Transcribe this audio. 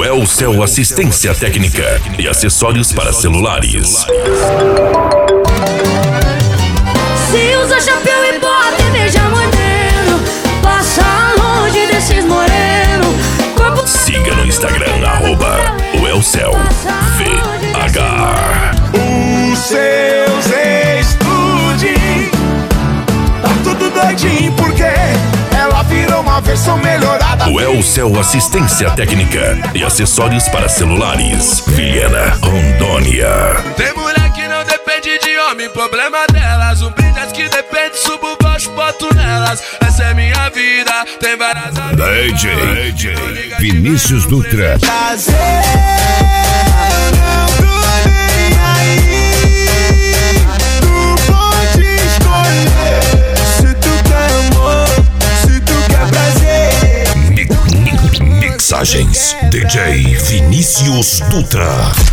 O Elcel Assistência Técnica e acessórios para celulares. Se usa chapéu e bota e beija moreno, passa longe desses moreno. Corpo... Siga no Instagram, @o Elcel VH. Os seus ex-tude tá tudo doidinho porque ela virou uma versão melhorada. O Elcel Assistência Técnica e acessórios para celulares. Vilhena, Rondônia. Tem mulher que não depende de homem, problema delas. Brilhas que depende, subo baixo, boto nelas. Essa é minha vida, tem várias DJ Vinícius Dutra. Mixagens DJ Vinícius Dutra.